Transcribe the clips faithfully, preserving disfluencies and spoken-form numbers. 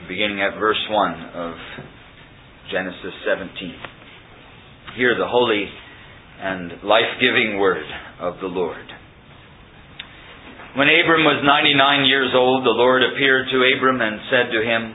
beginning at verse one of Genesis seventeen. Hear the holy and life-giving word of the Lord. When Abram was ninety-nine years old, the Lord appeared to Abram and said to him,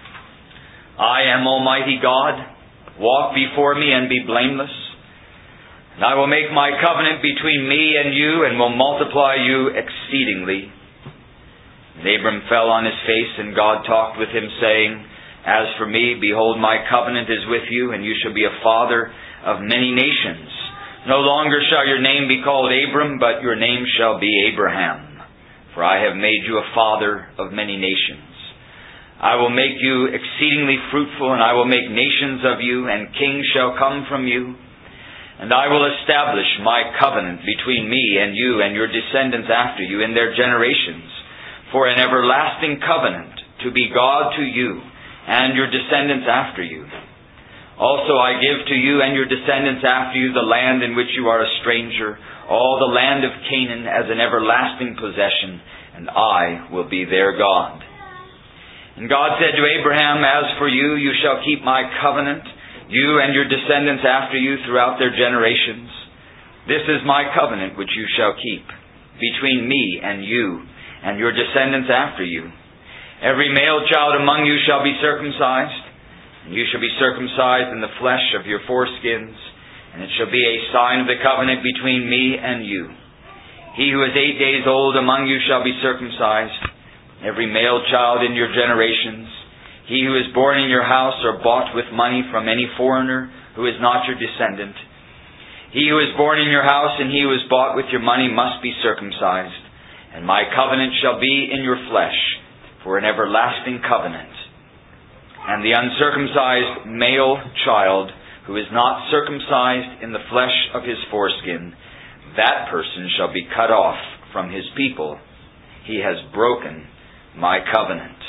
I am Almighty God. Walk before me and be blameless. And I will make my covenant between me and you and will multiply you exceedingly. And Abram fell on his face, and God talked with him, saying, As for me, behold, my covenant is with you, and you shall be a father of many nations. No longer shall your name be called Abram, but your name shall be Abraham. For I have made you a father of many nations. I will make you exceedingly fruitful, and I will make nations of you, and kings shall come from you. And I will establish my covenant between me and you and your descendants after you in their generations, for an everlasting covenant, to be God to you and your descendants after you. Also I give to you and your descendants after you the land in which you are a stranger, all the land of Canaan as an everlasting possession, and I will be their God. And God said to Abraham, As for you, you shall keep my covenant, you and your descendants after you throughout their generations. This is my covenant which you shall keep, between me and you and your descendants after you. Every male child among you shall be circumcised, and you shall be circumcised in the flesh of your foreskins, and it shall be a sign of the covenant between me and you. He who is eight days old among you shall be circumcised, every male child in your generations. He who is born in your house or bought with money from any foreigner who is not your descendant. He who is born in your house and he who is bought with your money must be circumcised. And my covenant shall be in your flesh for an everlasting covenant. And the uncircumcised male child who is not circumcised in the flesh of his foreskin, that person shall be cut off from his people. He has broken my covenant.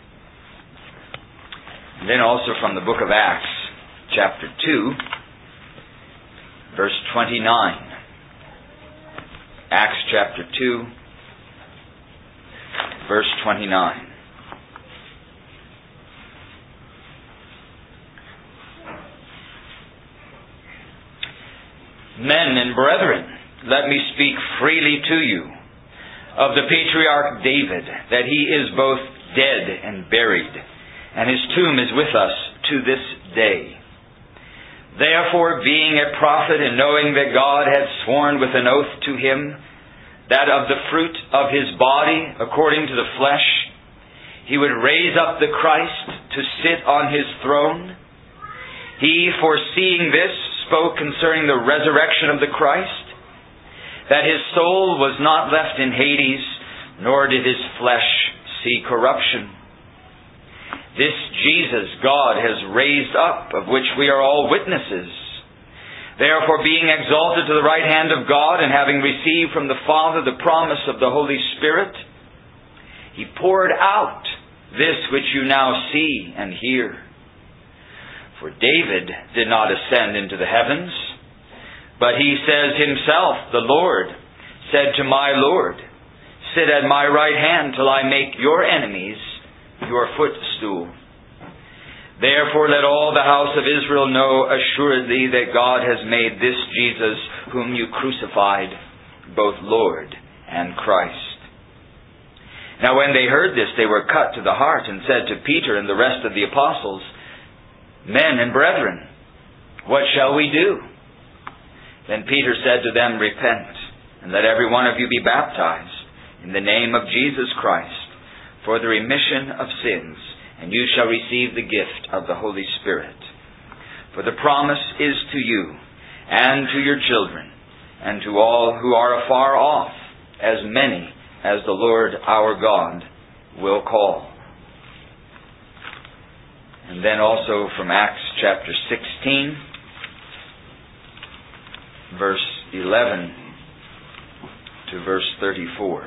And then also from the book of Acts, chapter two, verse twenty-nine. Acts chapter two, verse twenty-nine. Men and brethren, let me speak freely to you of the patriarch David, that he is both dead and buried, and his tomb is with us to this day. Therefore, being a prophet, and knowing that God had sworn with an oath to him, that of the fruit of his body, according to the flesh, he would raise up the Christ to sit on his throne, he, foreseeing this, spoke concerning the resurrection of the Christ, that his soul was not left in Hades, nor did his flesh see corruption. This Jesus God has raised up, of which we are all witnesses. Therefore, being exalted to the right hand of God, and having received from the Father the promise of the Holy Spirit, he poured out this which you now see and hear. For David did not ascend into the heavens, but he says himself, the Lord said to my Lord, Sit at my right hand till I make your enemies your footstool. Therefore let all the house of Israel know assuredly that God has made this Jesus, whom you crucified, both Lord and Christ. Now when they heard this, they were cut to the heart, and said to Peter and the rest of the apostles, Men and brethren, what shall we do? Then Peter said to them, Repent, and let every one of you be baptized in the name of Jesus Christ for the remission of sins, and you shall receive the gift of the Holy Spirit. For the promise is to you and to your children and to all who are afar off, as many as the Lord our God will call. And then also from Acts chapter sixteen, verse eleven to verse thirty-four.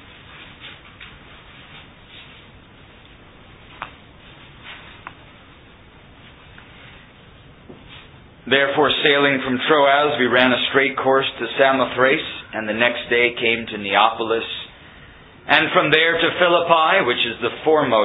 Therefore, sailing from Troas, we ran a straight course to Samothrace, and the next day came to Neapolis, and from there to Philippi, which is the foremost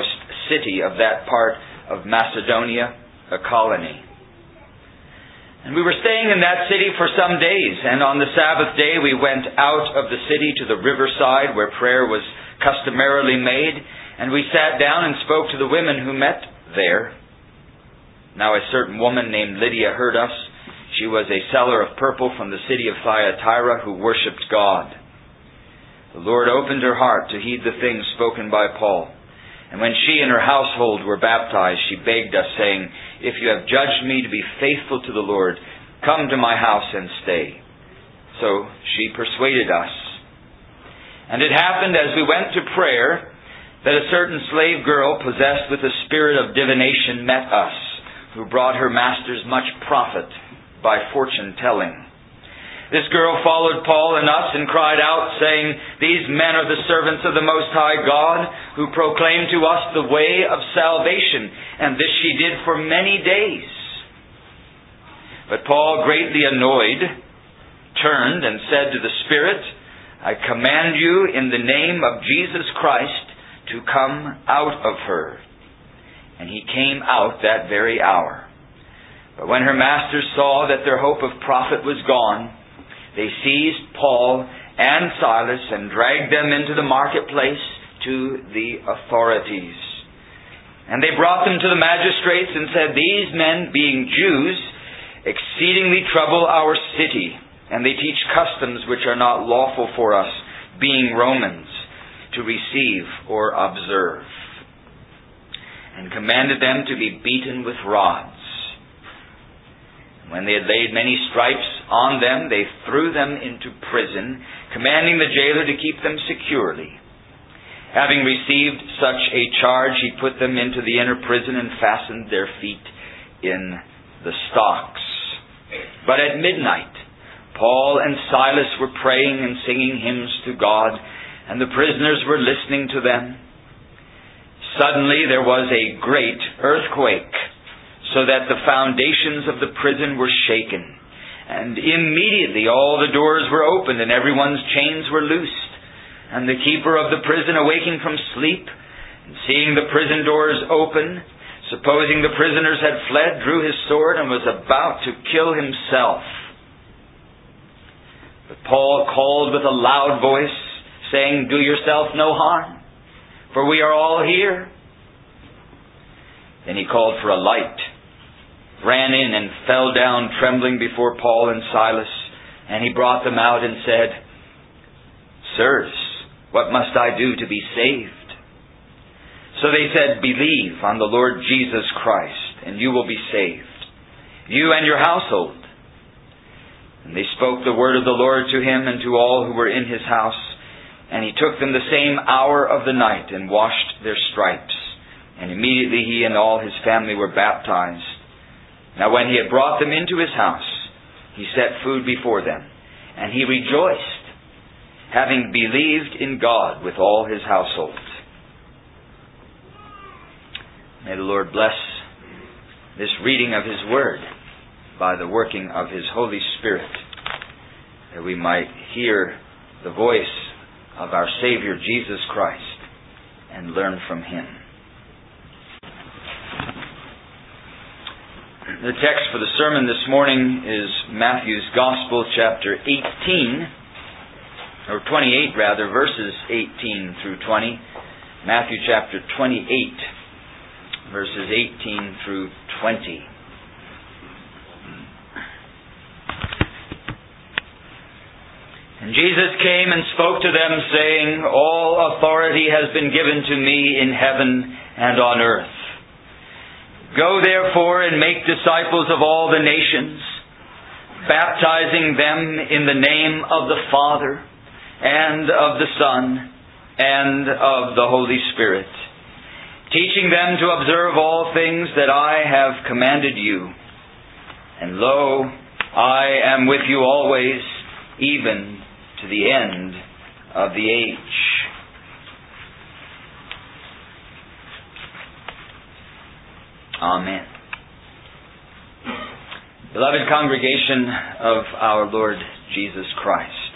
city of that part of Macedonia, a colony. And we were staying in that city for some days, and on the Sabbath day we went out of the city to the riverside where prayer was customarily made, and we sat down and spoke to the women who met there. Now a certain woman named Lydia heard us. She was a seller of purple from the city of Thyatira who worshipped God. The Lord opened her heart to heed the things spoken by Paul. And when she and her household were baptized, she begged us, saying, "If you have judged me to be faithful to the Lord, come to my house and stay." So she persuaded us. And it happened as we went to prayer that a certain slave girl possessed with a spirit of divination met us, who brought her masters much profit by fortune telling. This girl followed Paul and us and cried out, saying, "These men are the servants of the Most High God, who proclaim to us the way of salvation." And this she did for many days. But Paul, greatly annoyed, turned and said to the spirit, "I command you in the name of Jesus Christ to come out of her." And he came out that very hour. But when her masters saw that their hope of profit was gone, they seized Paul and Silas and dragged them into the marketplace to the authorities. And they brought them to the magistrates and said, "These men, being Jews, exceedingly trouble our city, and they teach customs which are not lawful for us, being Romans, to receive or observe," and commanded them to be beaten with rods. When they had laid many stripes on them, they threw them into prison, commanding the jailer to keep them securely. Having received such a charge, he put them into the inner prison and fastened their feet in the stocks. But at midnight, Paul and Silas were praying and singing hymns to God, and the prisoners were listening to them. Suddenly there was a great earthquake, so that the foundations of the prison were shaken. And immediately all the doors were opened, and everyone's chains were loosed. And the keeper of the prison, awaking from sleep, and seeing the prison doors open, supposing the prisoners had fled, drew his sword and was about to kill himself. But Paul called with a loud voice, saying, "Do yourself no harm, for we are all here." Then he called for a light, ran in and fell down trembling before Paul and Silas, and he brought them out and said, "Sirs, what must I do to be saved?" So they said, "Believe on the Lord Jesus Christ, and you will be saved, you and your household." And they spoke the word of the Lord to him and to all who were in his house. And he took them the same hour of the night and washed their stripes. And immediately he and all his family were baptized. Now when he had brought them into his house, he set food before them. And he rejoiced, having believed in God with all his household. May the Lord bless this reading of his word by the working of his Holy Spirit, that we might hear the voice of our Savior Jesus Christ and learn from him. The text for the sermon this morning is Matthew's Gospel, chapter eighteen, or twenty-eight rather, verses eighteen through twenty. Matthew chapter twenty-eight, verses eighteen through twenty. And Jesus came and spoke to them, saying, "All authority has been given to me in heaven and on earth. Go therefore and make disciples of all the nations, baptizing them in the name of the Father and of the Son and of the Holy Spirit, teaching them to observe all things that I have commanded you. And lo, I am with you always, even to the end of the age." Amen. Beloved congregation of our Lord Jesus Christ,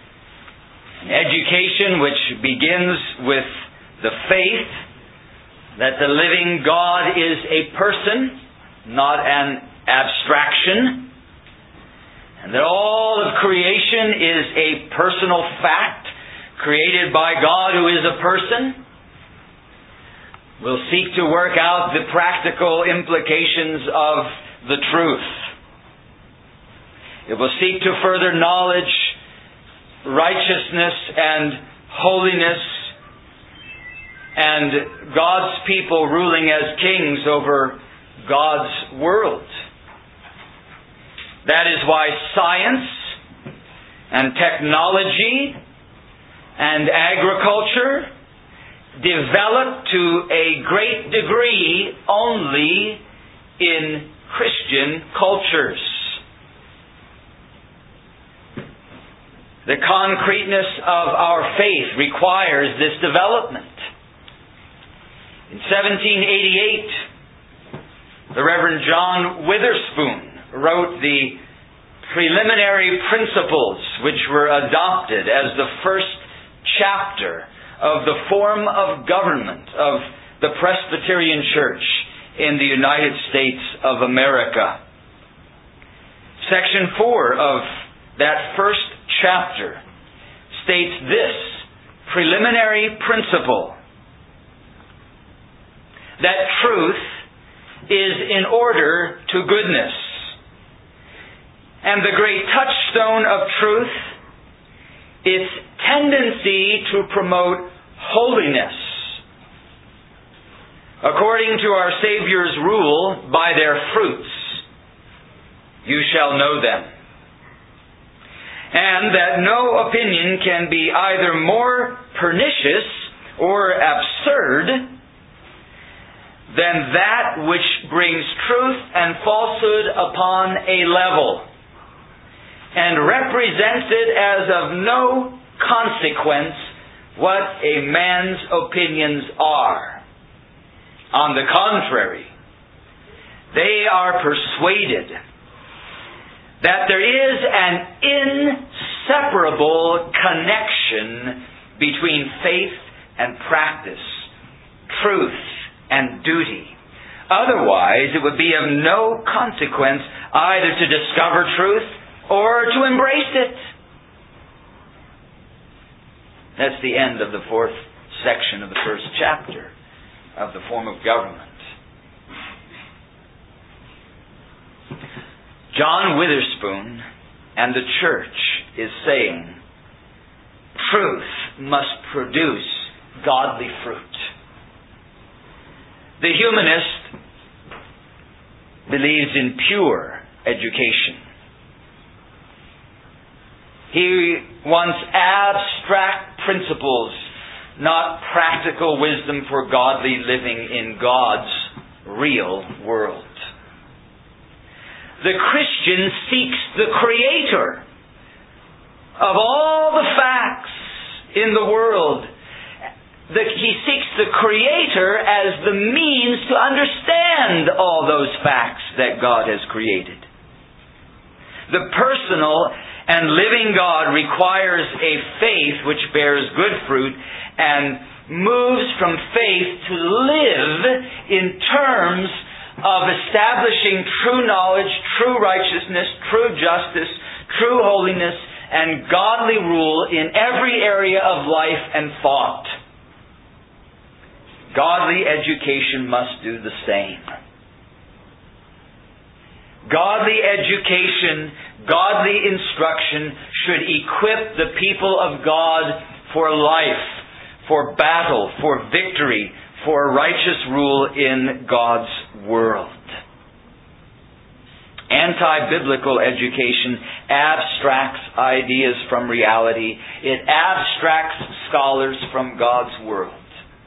an education which begins with the faith that the living God is a person, not an abstraction, and that all of creation is a personal fact created by God who is a person. We'll seek to work out the practical implications of the truth. It will seek to further knowledge, righteousness, and holiness, and God's people ruling as kings over God's world. That is why science and technology and agriculture develop to a great degree only in Christian cultures. The concreteness of our faith requires this development. In seventeen eighty-eight, the Reverend John Witherspoon wrote the preliminary principles which were adopted as the first chapter of the form of government of the Presbyterian Church in the United States of America. Section four of that first chapter states this preliminary principle: that truth is in order to goodness. And the great touchstone of truth, its tendency to promote holiness. According to our Savior's rule, by their fruits you shall know them. And that no opinion can be either more pernicious or absurd than that which brings truth and falsehood upon a level, and represents it as of no consequence what a man's opinions are. On the contrary, they are persuaded that there is an inseparable connection between faith and practice, truth and duty. Otherwise, it would be of no consequence either to discover truth or to embrace it. That's the end of the fourth section of the first chapter of the form of government. John Witherspoon and the church is saying truth must produce godly fruit. The humanist believes in pure education. He wants abstract principles, not practical wisdom for godly living in God's real world. The Christian seeks the Creator of all the facts in the world. The, he seeks the Creator as the means to understand all those facts that God has created. The personal and living God requires a faith which bears good fruit and moves from faith to live in terms of establishing true knowledge, true righteousness, true justice, true holiness, and godly rule in every area of life and thought. Godly education must do the same. Godly education, godly instruction should equip the people of God for life, for battle, for victory, for righteous rule in God's world. Anti-biblical education abstracts ideas from reality. It abstracts scholars from God's world.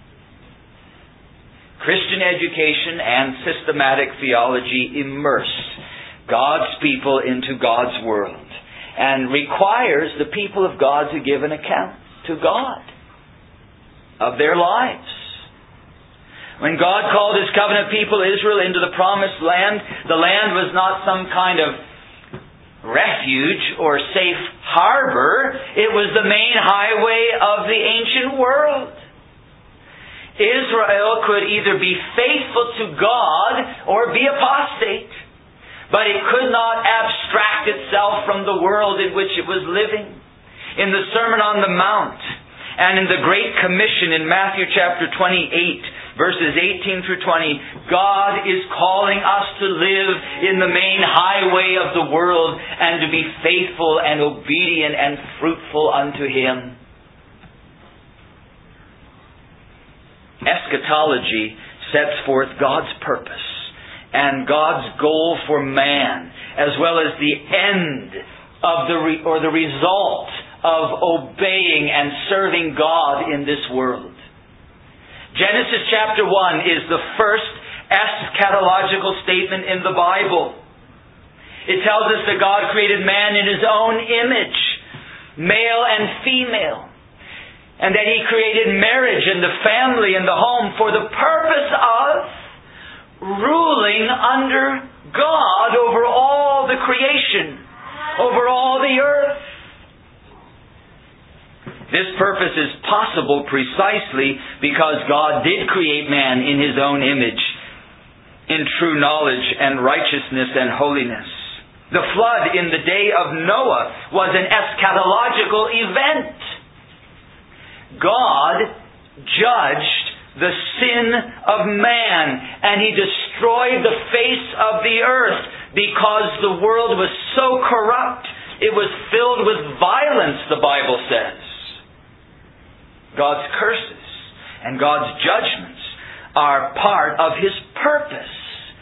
Christian education and systematic theology immerse God's people into God's world and requires the people of God to give an account to God of their lives. When God called His covenant people Israel into the promised land, the land was not some kind of refuge or safe harbor. It was the main highway of the ancient world. Israel could either be faithful to God or be apostate. But it could not abstract itself from the world in which it was living. In the Sermon on the Mount and in the Great Commission in Matthew chapter twenty-eight, verses eighteen through twenty, God is calling us to live in the main highway of the world and to be faithful and obedient and fruitful unto Him. Eschatology sets forth God's purpose and God's goal for man, as well as the end of the re- or the result of obeying and serving God in this world. Genesis chapter one is the first eschatological statement in the Bible. It tells us that God created man in His own image, male and female, and that He created marriage and the family and the home for the purpose of ruling under God over all the creation, over all the earth. This purpose is possible precisely because God did create man in His own image, in true knowledge and righteousness and holiness. The flood in the day of Noah was an eschatological event. God judged the sin of man, and He destroyed the face of the earth because the world was so corrupt. It was filled with violence, the Bible says. God's curses and God's judgments are part of His purpose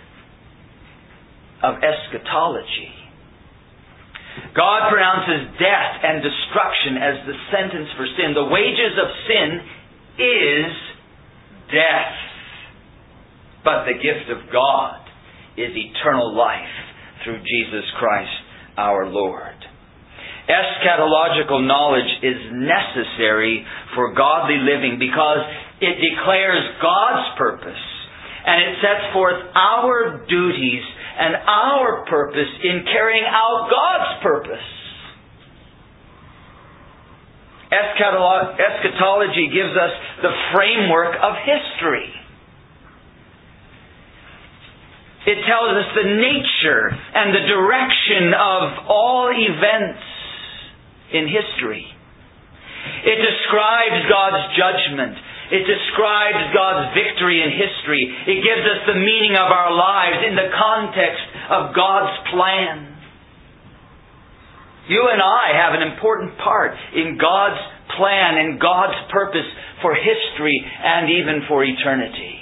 of eschatology. God pronounces death and destruction as the sentence for sin. The wages of sin is death. But the gift of God is eternal life through Jesus Christ our Lord. Eschatological knowledge is necessary for godly living because it declares God's purpose and it sets forth our duties and our purpose in carrying out God's purpose. Eschatology gives us the framework of history. It tells us the nature and the direction of all events in history. It describes God's judgment. It describes God's victory in history. It gives us the meaning of our lives in the context of God's plan. You and I have an important part in God's plan and God's purpose for history and even for eternity.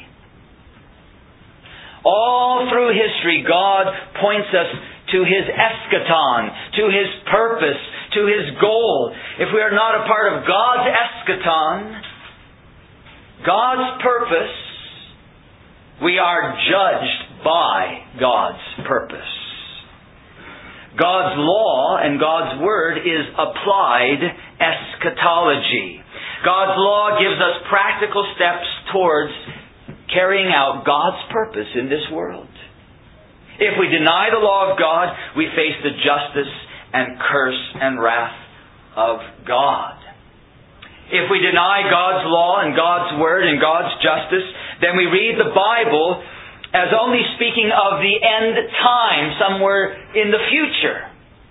All through history, God points us to His eschaton, to His purpose, to His goal. If we are not a part of God's eschaton, God's purpose, we are judged by God's purpose. God's law and God's Word is applied eschatology. God's law gives us practical steps towards carrying out God's purpose in this world. If we deny the law of God, we face the justice and curse and wrath of God. If we deny God's law and God's Word and God's justice, then we read the Bible as only speaking of the end time somewhere in the future.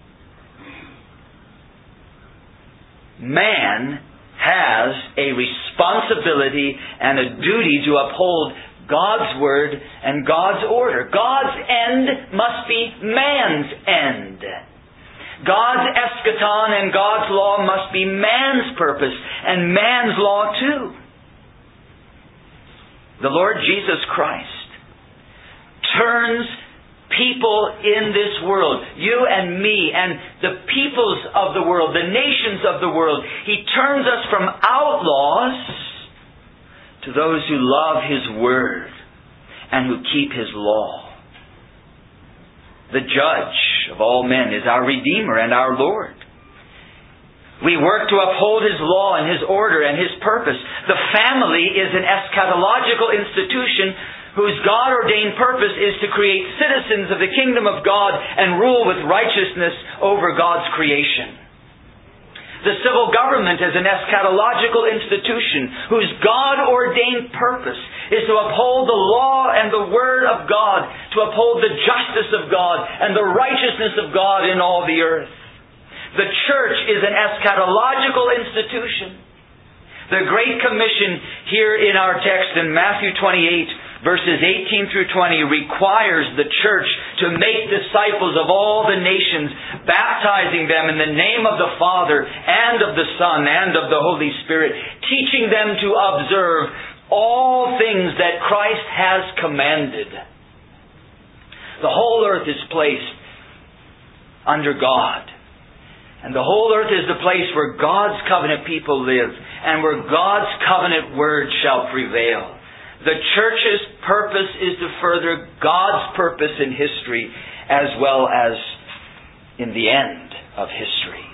Man has a responsibility and a duty to uphold God's Word and God's order. God's end must be man's end. God's eschaton and God's law must be man's purpose and man's law too. The Lord Jesus Christ turns people in this world, you and me, and the peoples of the world, the nations of the world. He turns us from outlaws to those who love His Word and who keep His law. The Judge of all men is our Redeemer and our Lord. We work to uphold His law and His order and His purpose. The family is an eschatological institution whose God-ordained purpose is to create citizens of the kingdom of God and rule with righteousness over God's creation. The civil government as an eschatological institution whose God-ordained purpose is to uphold the law and the Word of God, to uphold the justice of God and the righteousness of God in all the earth. The church is an eschatological institution. The Great Commission here in our text in Matthew twenty-eight, verses eighteen through twenty, requires the church to make disciples of all the nations, baptizing them in the name of the Father and of the Son and of the Holy Spirit, teaching them to observe all things that Christ has commanded. The whole earth is placed under God. And the whole earth is the place where God's covenant people live and where God's covenant word shall prevail. The church's purpose is to further God's purpose in history as well as in the end of history.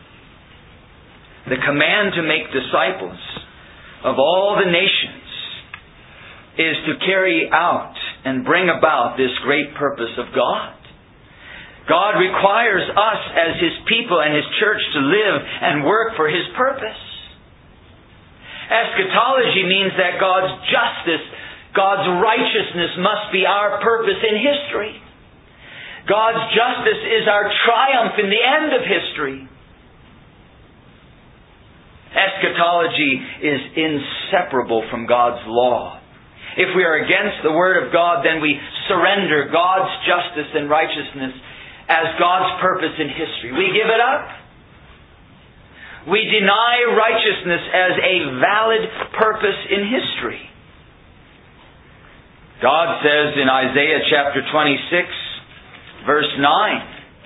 The command to make disciples of all the nations is to carry out and bring about this great purpose of God. God requires us as His people and His church to live and work for His purpose. Eschatology means that God's justice, God's righteousness must be our purpose in history. God's justice is our triumph in the end of history. Eschatology is inseparable from God's law. If we are against the Word of God, then we surrender God's justice and righteousness as God's purpose in history. We give it up. We deny righteousness as a valid purpose in history. God says in Isaiah chapter twenty-six, verse nine,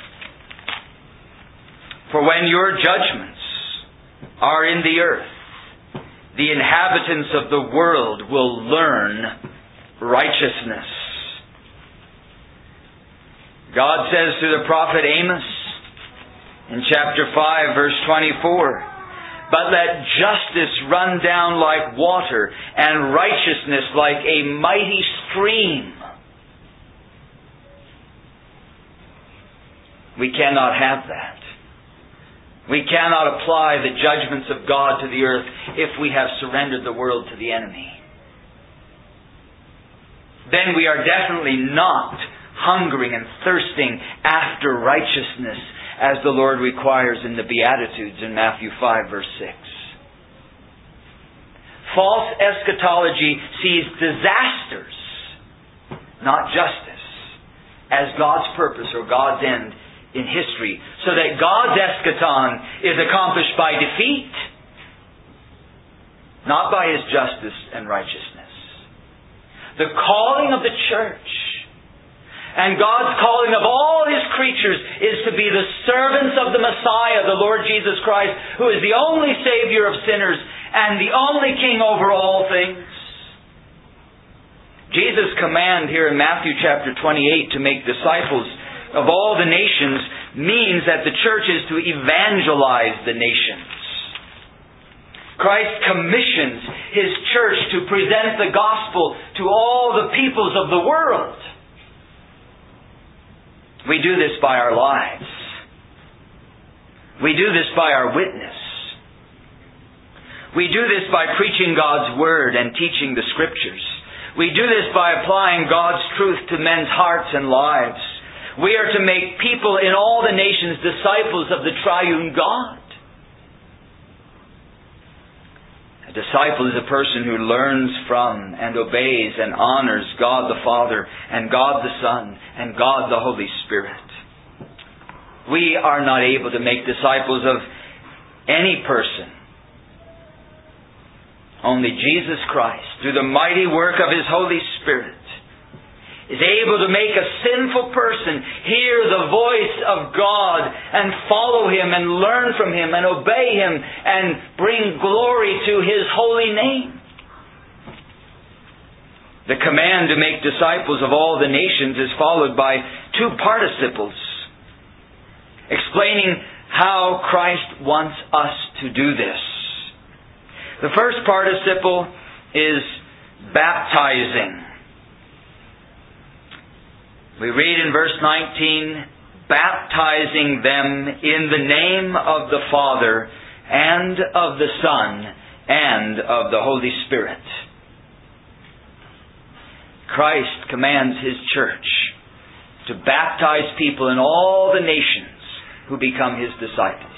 "For when your judgments are in the earth, the inhabitants of the world will learn righteousness." God says through the prophet Amos in chapter five, verse twenty-four, "But let justice run down like water, and righteousness like a mighty stream." We cannot have that. We cannot apply the judgments of God to the earth if we have surrendered the world to the enemy. Then we are definitely not hungering and thirsting after righteousness as the Lord requires in the Beatitudes in Matthew five, verse six. False eschatology sees disasters, not justice, as God's purpose or God's end in history, so that God's eschaton is accomplished by defeat, not by His justice and righteousness. The calling of the church and God's calling of all His creatures is to be the servants of the Messiah, the Lord Jesus Christ, who is the only Savior of sinners and the only King over all things. Jesus' command here in Matthew chapter twenty-eight to make disciples of all the nations means that the church is to evangelize the nations. Christ commissions His church to present the gospel to all the peoples of the world. We do this by our lives. We do this by our witness. We do this by preaching God's Word and teaching the Scriptures. We do this by applying God's truth to men's hearts and lives. We are to make people in all the nations disciples of the triune God. A disciple is a person who learns from and obeys and honors God the Father and God the Son and God the Holy Spirit. We are not able to make disciples of any person. Only Jesus Christ, through the mighty work of His Holy Spirit, is able to make a sinful person hear the voice of God and follow Him and learn from Him and obey Him and bring glory to His holy name. The command to make disciples of all the nations is followed by two participles, explaining how Christ wants us to do this. The first participle is baptizing. We read in verse nineteen, "Baptizing them in the name of the Father and of the Son, and of the Holy Spirit. Christ commands His church to baptize people in all the nations who become His disciples.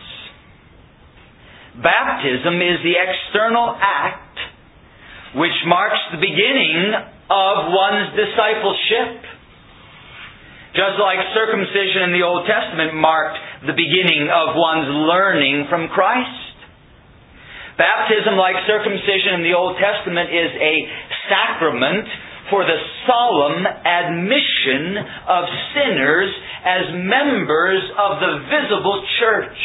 Baptism is the external act which marks the beginning of one's discipleship. Just like circumcision in the Old Testament marked the beginning of one's learning from Christ. Baptism, like circumcision in the Old Testament, is a sacrament for the solemn admission of sinners as members of the visible church.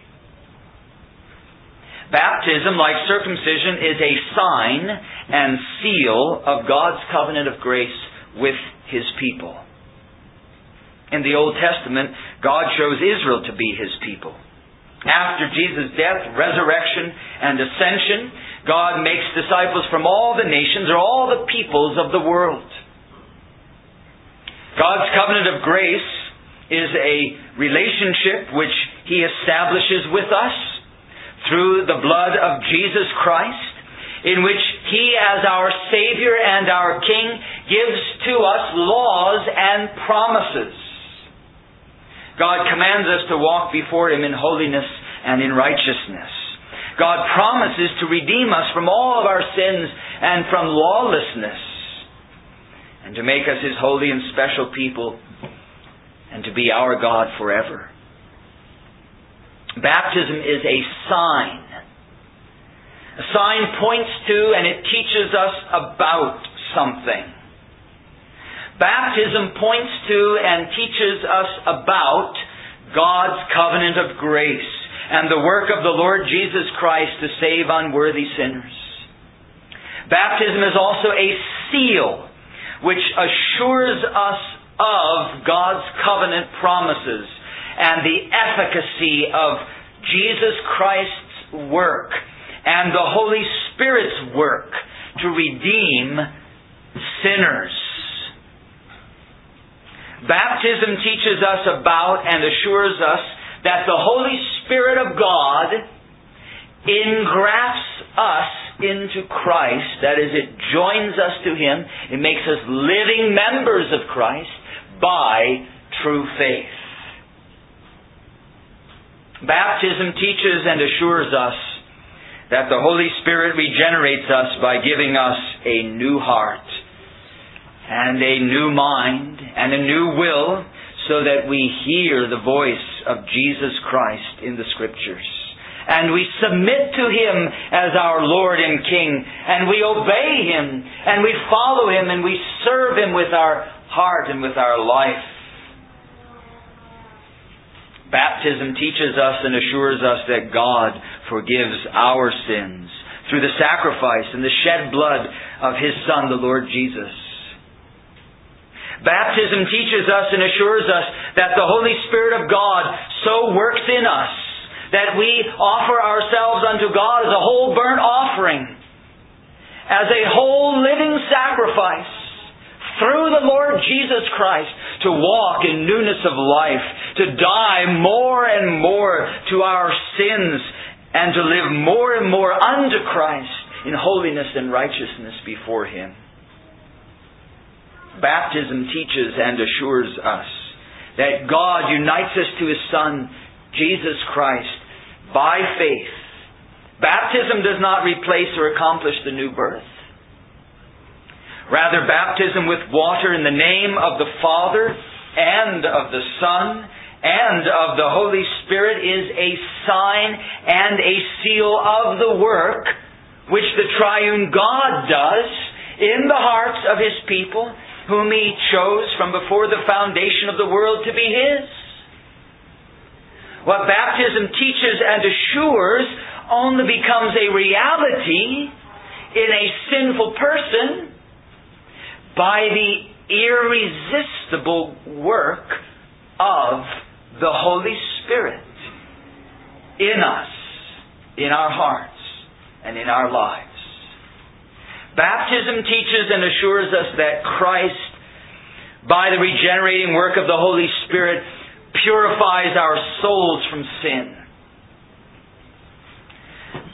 Baptism, like circumcision, is a sign and seal of God's covenant of grace with His people. In the Old Testament, God chose Israel to be His people. After Jesus' death, resurrection, and ascension, God makes disciples from all the nations or all the peoples of the world. God's covenant of grace is a relationship which He establishes with us through the blood of Jesus Christ, in which He, as our Savior and our King, gives to us laws and promises. God commands us to walk before Him in holiness and in righteousness. God promises to redeem us from all of our sins and from lawlessness, and to make us His holy and special people, and to be our God forever. Baptism is a sign. A sign points to and it teaches us about something. Baptism points to and teaches us about God's covenant of grace and the work of the Lord Jesus Christ to save unworthy sinners. Baptism is also a seal which assures us of God's covenant promises and the efficacy of Jesus Christ's work and the Holy Spirit's work to redeem sinners. Baptism teaches us about and assures us that the Holy Spirit of God engrafts us into Christ. That is, it joins us to Him. It makes us living members of Christ by true faith. Baptism teaches and assures us that the Holy Spirit regenerates us by giving us a new heart and a new mind and a new will, so that we hear the voice of Jesus Christ in the Scriptures. And we submit to Him as our Lord and King, and we obey Him, and we follow Him, and we serve Him with our heart and with our life. Baptism teaches us and assures us that God forgives our sins through the sacrifice and the shed blood of His Son, the Lord Jesus. Baptism teaches us and assures us that the Holy Spirit of God so works in us that we offer ourselves unto God as a whole burnt offering, as a whole living sacrifice through the Lord Jesus Christ, to walk in newness of life, to die more and more to our sins, and to live more and more unto Christ in holiness and righteousness before Him. Baptism teaches and assures us that God unites us to His Son, Jesus Christ, by faith. Baptism does not replace or accomplish the new birth. Rather, baptism with water in the name of the Father and of the Son and of the Holy Spirit is a sign and a seal of the work which the triune God does in the hearts of His people, whom He chose from before the foundation of the world to be His. What baptism teaches and assures only becomes a reality in a sinful person by the irresistible work of the Holy Spirit in us, in our hearts, and in our lives. Baptism teaches and assures us that Christ, by the regenerating work of the Holy Spirit, purifies our souls from sin.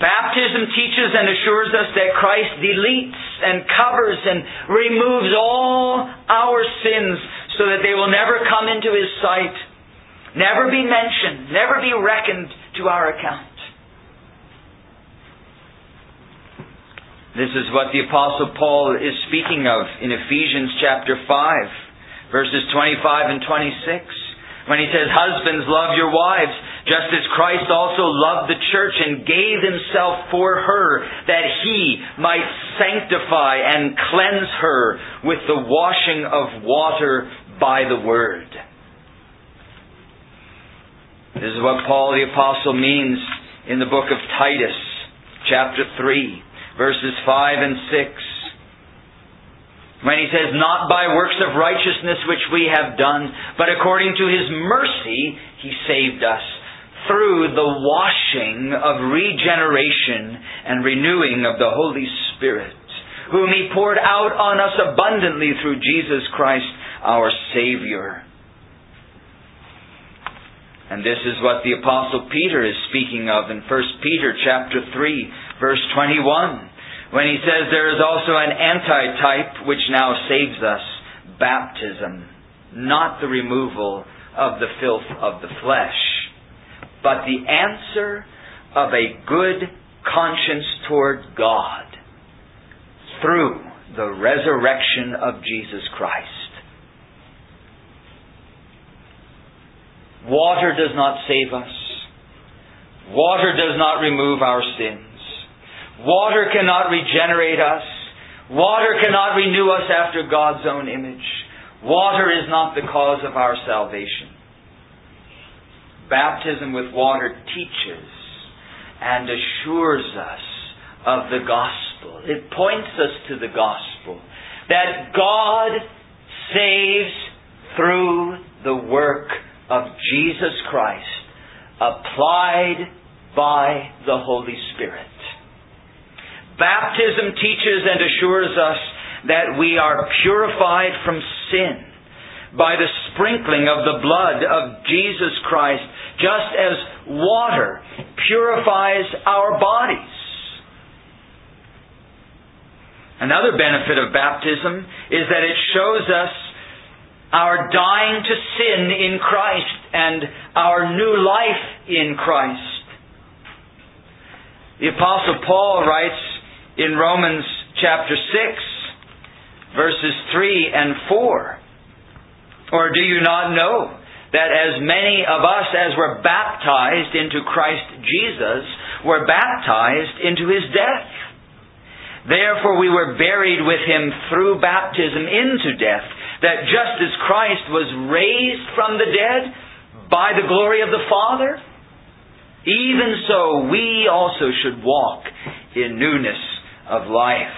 Baptism teaches and assures us that Christ deletes and covers and removes all our sins so that they will never come into His sight, never be mentioned, never be reckoned to our account. This is what the Apostle Paul is speaking of in Ephesians chapter five, verses twenty-five and twenty-six, when he says, "Husbands, love your wives, just as Christ also loved the church and gave Himself for her, that He might sanctify and cleanse her with the washing of water by the Word." This is what Paul the Apostle means in the book of Titus, chapter three, verses five and six. When he says, "Not by works of righteousness which we have done, but according to His mercy He saved us, through the washing of regeneration and renewing of the Holy Spirit, whom He poured out on us abundantly through Jesus Christ our Savior." And this is what the Apostle Peter is speaking of in First Peter chapter three, verse twenty-one, when he says, "There is also an antitype which now saves us, baptism, not the removal of the filth of the flesh, but the answer of a good conscience toward God through the resurrection of Jesus Christ." Water does not save us. Water does not remove our sins. Water cannot regenerate us. Water cannot renew us after God's own image. Water is not the cause of our salvation. Baptism with water teaches and assures us of the gospel. It points us to the gospel, that God saves through the work of Jesus Christ, applied by the Holy Spirit. Baptism teaches and assures us that we are purified from sin by the sprinkling of the blood of Jesus Christ, just as water purifies our bodies. Another benefit of baptism is that it shows us our dying to sin in Christ and our new life in Christ. The Apostle Paul writes in Romans chapter six, verses three and four, "Or do you not know that as many of us as were baptized into Christ Jesus were baptized into His death? Therefore we were buried with Him through baptism into death, that just as Christ was raised from the dead by the glory of the Father, even so we also should walk in newness of life."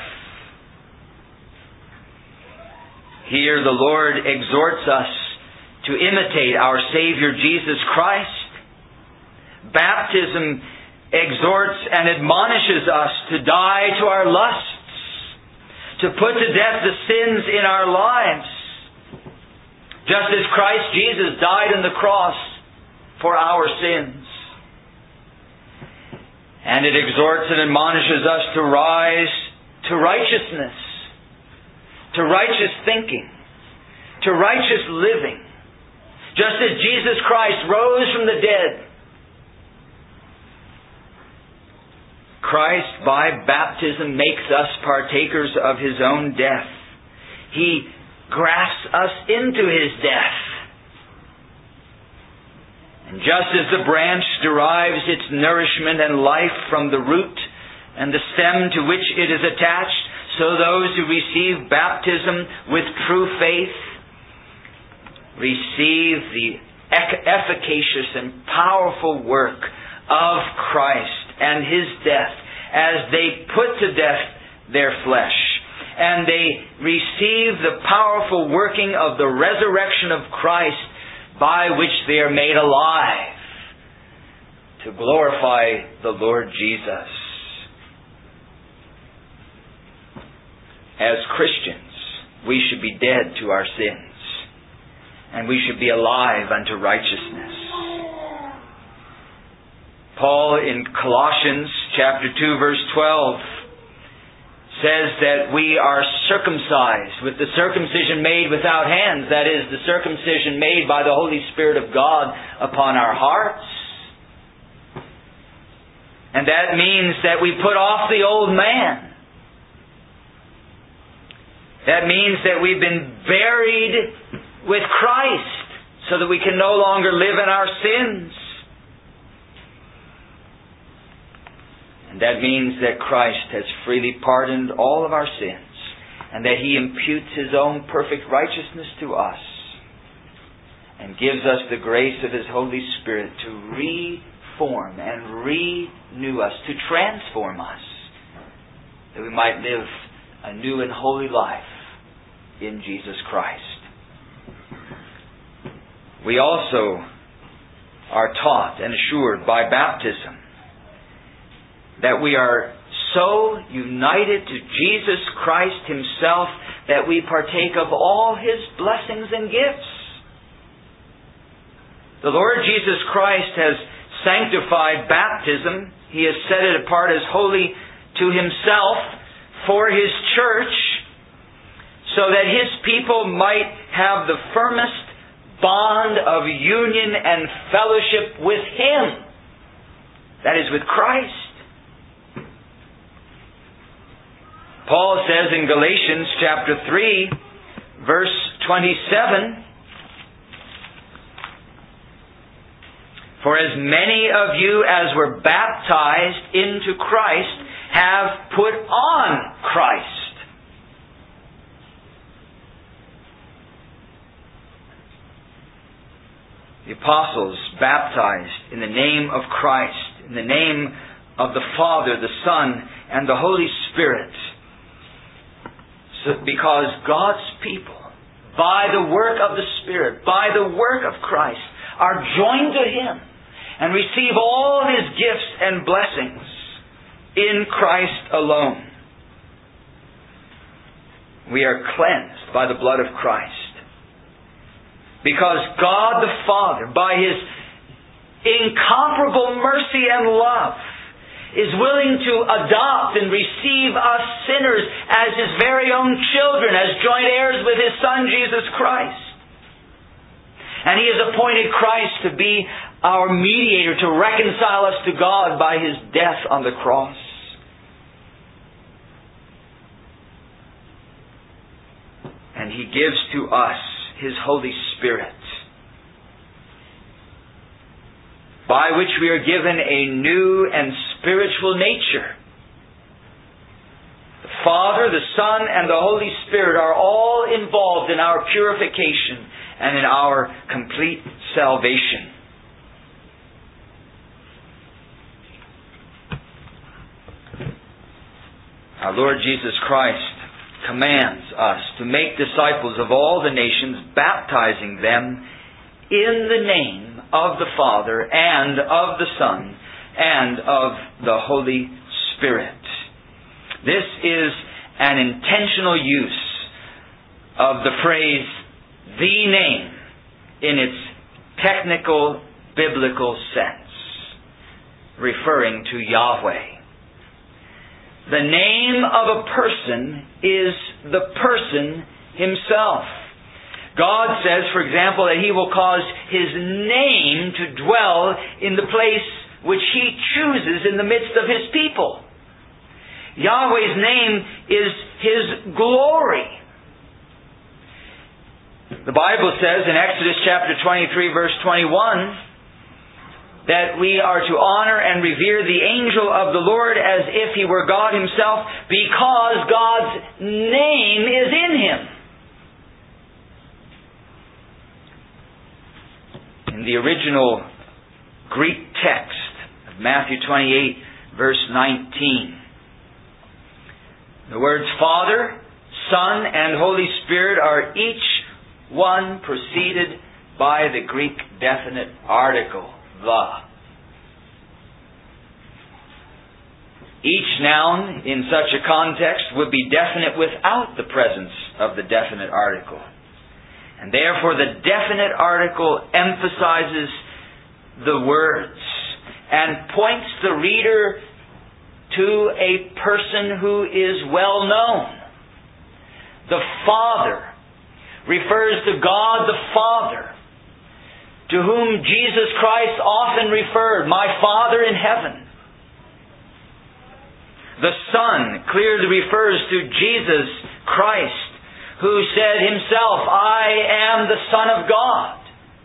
Here the Lord exhorts us to imitate our Savior Jesus Christ. Baptism exhorts and admonishes us to die to our lusts, to put to death the sins in our lives, just as Christ Jesus died on the cross for our sins. And it exhorts and admonishes us to rise to righteousness, to righteous thinking, to righteous living, just as Jesus Christ rose from the dead. Christ, by baptism, makes us partakers of His own death. He grafts us into His death. And just as the branch derives its nourishment and life from the root and the stem to which it is attached, so those who receive baptism with true faith receive the efficacious and powerful work of Christ and His death as they put to death their flesh, and they receive the powerful working of the resurrection of Christ, by which they are made alive to glorify the Lord Jesus. As Christians, we should be dead to our sins, and we should be alive unto righteousness. Paul in Colossians chapter two, verse twelve, says that we are circumcised with the circumcision made without hands, that is, the circumcision made by the Holy Spirit of God upon our hearts. And that means that we put off the old man. That means that we've been buried with Christ so that we can no longer live in our sins. And that means that Christ has freely pardoned all of our sins and that He imputes His own perfect righteousness to us and gives us the grace of His Holy Spirit to reform and renew us, to transform us, that we might live a new and holy life in Jesus Christ. We also are taught and assured by baptism that we are so united to Jesus Christ Himself that we partake of all His blessings and gifts. The Lord Jesus Christ has sanctified baptism. He has set it apart as holy to Himself for His church, so that His people might have the firmest bond of union and fellowship with Him. That is, with Christ. Paul says in Galatians chapter three, verse twenty-seven, "For as many of you as were baptized into Christ have put on Christ." The apostles baptized in the name of Christ, in the name of the Father, the Son, and the Holy Spirit. So, because God's people, by the work of the Spirit, by the work of Christ, are joined to Him and receive all His gifts and blessings in Christ alone. We are cleansed by the blood of Christ. Because God the Father, by His incomparable mercy and love, is willing to adopt and receive us sinners as His very own children, as joint heirs with His Son, Jesus Christ. And He has appointed Christ to be our mediator, to reconcile us to God by His death on the cross. And He gives to us His Holy Spirit, by which we are given a new and spiritual nature. The Father, the Son, and the Holy Spirit are all involved in our purification and in our complete salvation. Our Lord Jesus Christ commands us to make disciples of all the nations, baptizing them in the name of the Father and of the Son and of the Holy Spirit. This is an intentional use of the phrase, "the name," in its technical biblical sense, referring to Yahweh. The name of a person is the person Himself. God says, for example, that He will cause His name to dwell in the place which He chooses in the midst of His people. Yahweh's name is His glory. The Bible says in Exodus chapter twenty-three, verse twenty-one, that we are to honor and revere the angel of the Lord as if he were God Himself, because God's name is in him. In the original Greek text of Matthew twenty-eight, verse nineteen, the words Father, Son, and Holy Spirit are each one preceded by the Greek definite article, the. Each noun in such a context would be definite without the presence of the definite article. And therefore the definite article emphasizes the words and points the reader to a person who is well known. The Father refers to God the Father, to whom Jesus Christ often referred, "My Father in heaven." The Son clearly refers to Jesus Christ, who said himself, "I am the Son of God."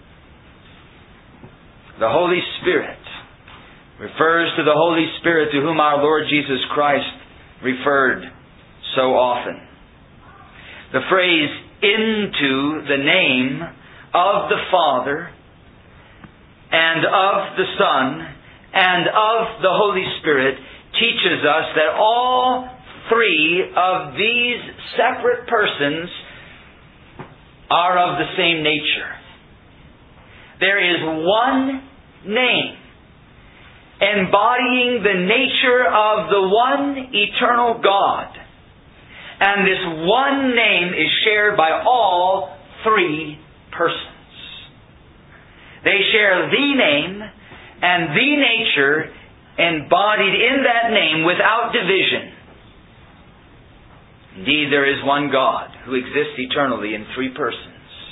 The Holy Spirit refers to the Holy Spirit, to whom our Lord Jesus Christ referred so often. The phrase "into the name of the Father and of the Son and of the Holy Spirit" teaches us that all three of these separate persons are of the same nature. There is one name embodying the nature of the one eternal God. And this one name is shared by all three persons. They share the name and the nature embodied in that name without division. Indeed, there is one God who exists eternally in three persons.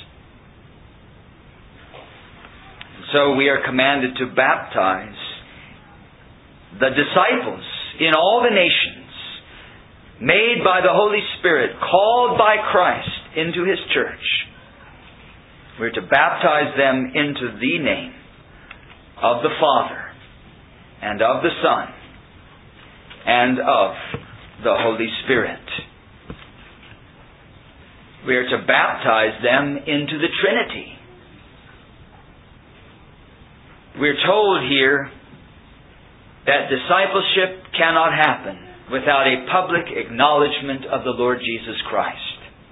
And so we are commanded to baptize the disciples in all the nations, made by the Holy Spirit, called by Christ into His church. We're to baptize them into the name of the Father and of the Son and of the Holy Spirit. We are to baptize them into the Trinity. We're told here that discipleship cannot happen without a public acknowledgement of the Lord Jesus Christ.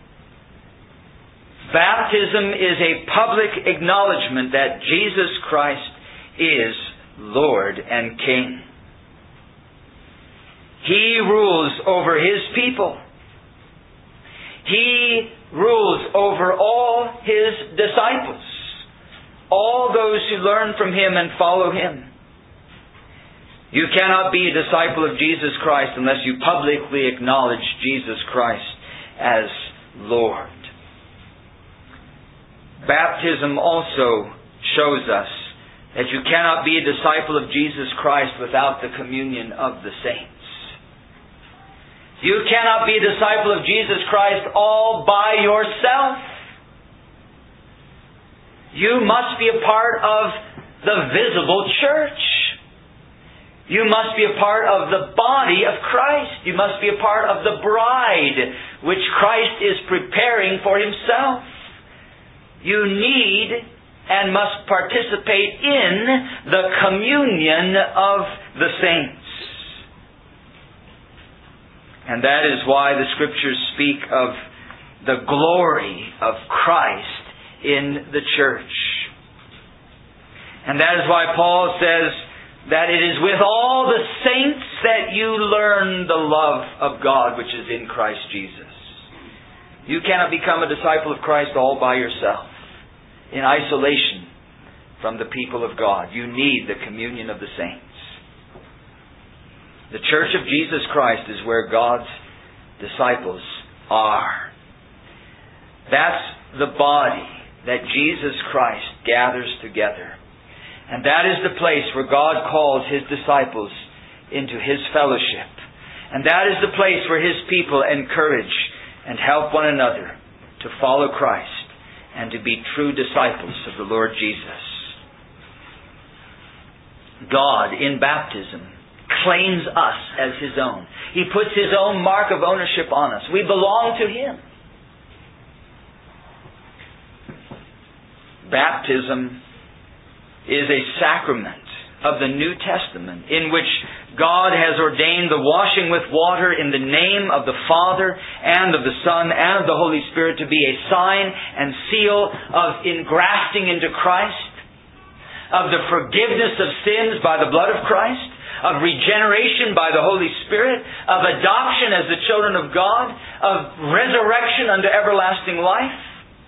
Baptism is a public acknowledgement that Jesus Christ is Lord and King. He rules over His people. He rules over all His disciples, all those who learn from Him and follow Him. You cannot be a disciple of Jesus Christ unless you publicly acknowledge Jesus Christ as Lord. Baptism also shows us that you cannot be a disciple of Jesus Christ without the communion of the saints. You cannot be a disciple of Jesus Christ all by yourself. You must be a part of the visible church. You must be a part of the body of Christ. You must be a part of the bride which Christ is preparing for Himself. You need and must participate in the communion of the saints. And that is why the Scriptures speak of the glory of Christ in the church. And that is why Paul says that it is with all the saints that you learn the love of God which is in Christ Jesus. You cannot become a disciple of Christ all by yourself, in isolation from the people of God. You need the communion of the saints. The church of Jesus Christ is where God's disciples are. That's the body that Jesus Christ gathers together. And that is the place where God calls His disciples into His fellowship. And that is the place where His people encourage and help one another to follow Christ and to be true disciples of the Lord Jesus. God, in baptism, claims us as His own. He puts His own mark of ownership on us. We belong to Him. Baptism is a sacrament of the New Testament in which God has ordained the washing with water in the name of the Father and of the Son and of the Holy Spirit to be a sign and seal of engrafting into Christ, of the forgiveness of sins by the blood of Christ, of regeneration by the Holy Spirit, of adoption as the children of God, of resurrection unto everlasting life.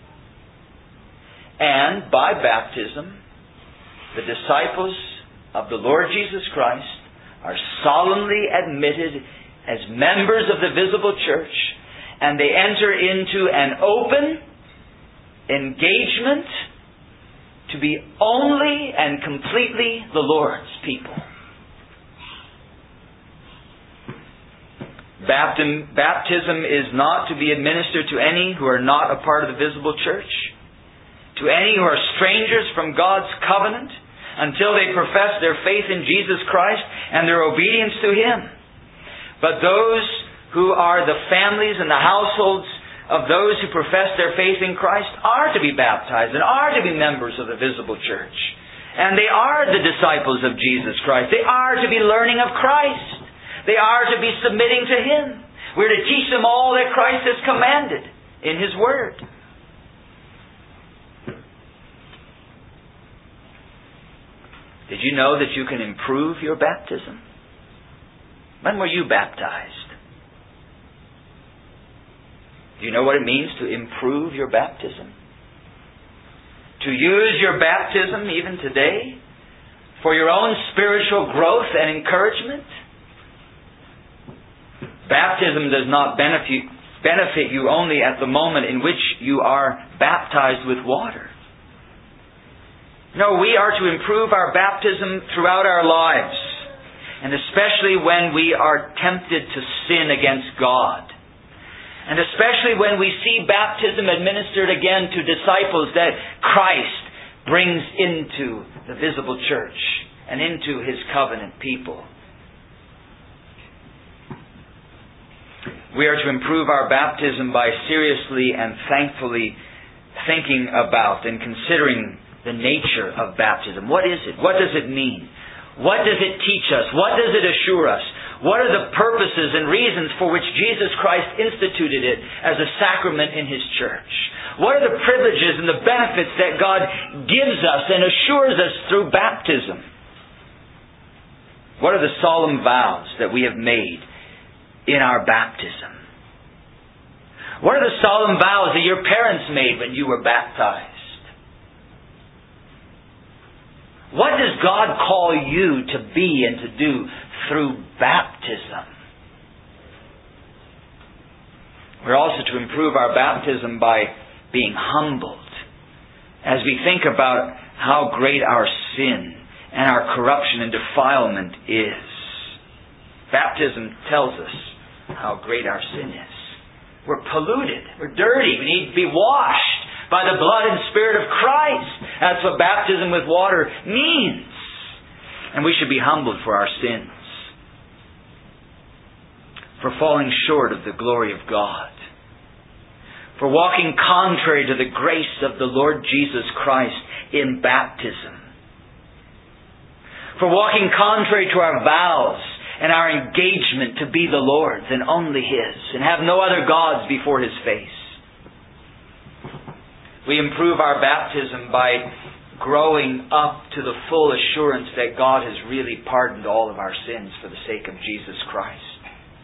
And by baptism, the disciples of the Lord Jesus Christ are solemnly admitted as members of the visible church, and they enter into an open engagement to be only and completely the Lord's people. Baptism, baptism is not to be administered to any who are not a part of the visible church, to any who are strangers from God's covenant, until they profess their faith in Jesus Christ and their obedience to Him. But those who are the families and the households of those who profess their faith in Christ are to be baptized and are to be members of the visible church. And they are the disciples of Jesus Christ. They are to be learning of Christ. They are to be submitting to Him. We're to teach them all that Christ has commanded in His Word. Did you know that you can improve your baptism? When were you baptized? Do you know what it means to improve your baptism? To use your baptism even today for your own spiritual growth and encouragement? Baptism does not benefit, benefit you only at the moment in which you are baptized with water. No, we are to improve our baptism throughout our lives, and especially when we are tempted to sin against God. And especially when we see baptism administered again to disciples that Christ brings into the visible church and into His covenant people. We are to improve our baptism by seriously and thankfully thinking about and considering the nature of baptism. What is it? What does it mean? What does it teach us? What does it assure us? What are the purposes and reasons for which Jesus Christ instituted it as a sacrament in His church? What are the privileges and the benefits that God gives us and assures us through baptism? What are the solemn vows that we have made in our baptism? What are the solemn vows that your parents made when you were baptized? What does God call you to be and to do through baptism? We're also to improve our baptism by being humbled as we think about how great our sin and our corruption and defilement is. Baptism tells us how great our sin is. We're polluted. We're dirty. We need to be washed by the blood and Spirit of Christ. That's what baptism with water means. And we should be humbled for our sins, for falling short of the glory of God, for walking contrary to the grace of the Lord Jesus Christ in baptism, for walking contrary to our vows and our engagement to be the Lord's and only His, and have no other gods before His face. We improve our baptism by growing up to the full assurance that God has really pardoned all of our sins for the sake of Jesus Christ.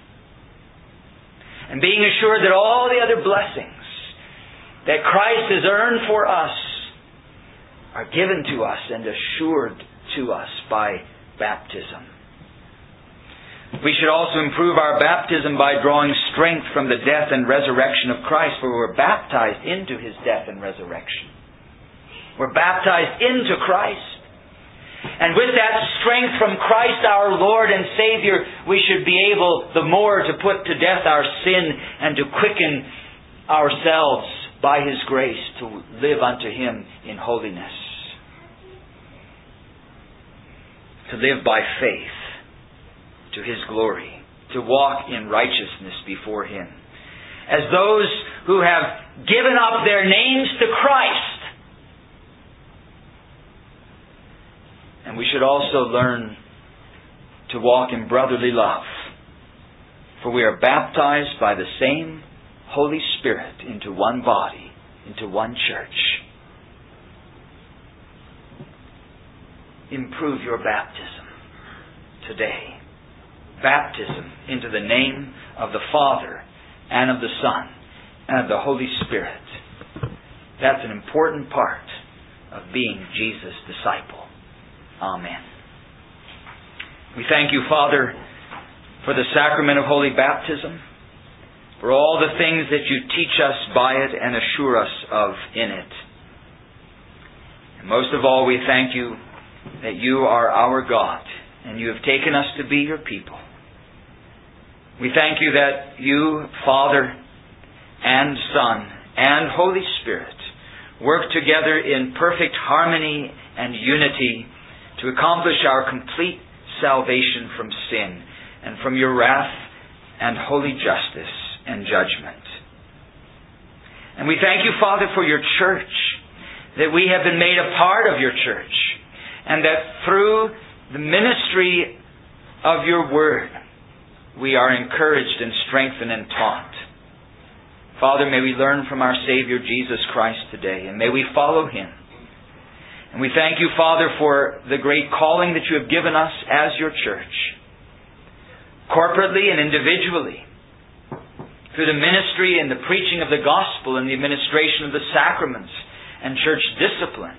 And being assured that all the other blessings that Christ has earned for us are given to us and assured to us by baptism. We should also improve our baptism by drawing strength from the death and resurrection of Christ, for we were baptized into His death and resurrection. We're baptized into Christ. And with that strength from Christ our Lord and Savior, we should be able the more to put to death our sin and to quicken ourselves by His grace to live unto Him in holiness. To live by faith to His glory, to walk in righteousness before Him, as those who have given up their names to Christ. And we should also learn to walk in brotherly love, for we are baptized by the same Holy Spirit into one body, into one church. Improve your baptism today. Baptism into the name of the Father and of the Son and of the Holy Spirit. That's an important part of being Jesus' disciple. Amen. We thank you, Father, for the sacrament of holy baptism, for all the things that you teach us by it and assure us of in it. And most of all, we thank you that you are our God and you have taken us to be your people. We thank you that you, Father and Son and Holy Spirit, work together in perfect harmony and unity to accomplish our complete salvation from sin and from your wrath and holy justice and judgment. And we thank you, Father, for your church, that we have been made a part of your church, and that through the ministry of your word, we are encouraged and strengthened and taught. Father, may we learn from our Savior Jesus Christ today, and may we follow Him. And we thank you, Father, for the great calling that you have given us as your church, corporately and individually, through the ministry and the preaching of the gospel and the administration of the sacraments and church discipline.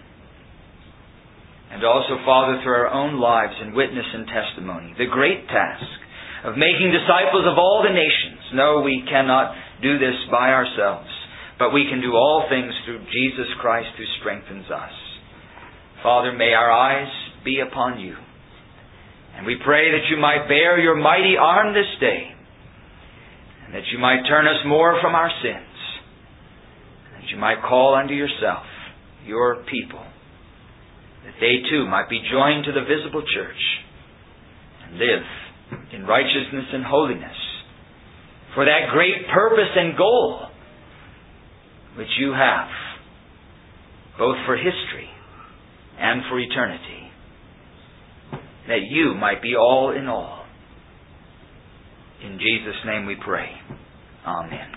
And also, Father, through our own lives and witness and testimony, the great task of making disciples of all the nations. No, we cannot do this by ourselves, but we can do all things through Jesus Christ who strengthens us. Father, may our eyes be upon you. And we pray that you might bear your mighty arm this day, and that you might turn us more from our sins, and that you might call unto yourself your people, that they too might be joined to the visible church and live in righteousness and holiness for that great purpose and goal which you have, both for history and for eternity, that you might be all in all. In Jesus' name we pray. Amen.